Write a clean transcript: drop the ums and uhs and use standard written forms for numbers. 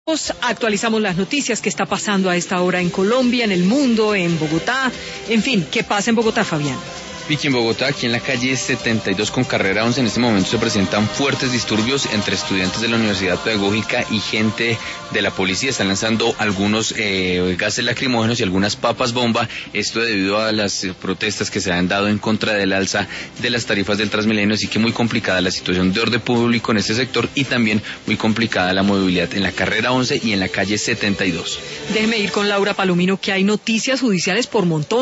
Actualizamos las noticias que está pasando a esta hora en Colombia, en el mundo, en Bogotá, en fin, ¿qué pasa en Bogotá, Fabián? Vicky, en Bogotá, aquí en la calle 72 con carrera 11, en este momento se presentan fuertes disturbios entre estudiantes de la Universidad Pedagógica y gente de la policía. Están lanzando algunos gases lacrimógenos y algunas papas bomba, esto debido a las protestas que se han dado en contra del alza de las tarifas del Transmilenio, así que muy complicada la situación de orden público en este sector y también muy complicada la movilidad en la carrera 11 y en la calle 72. Déjeme ir con Laura Palomino, que hay noticias judiciales por montón.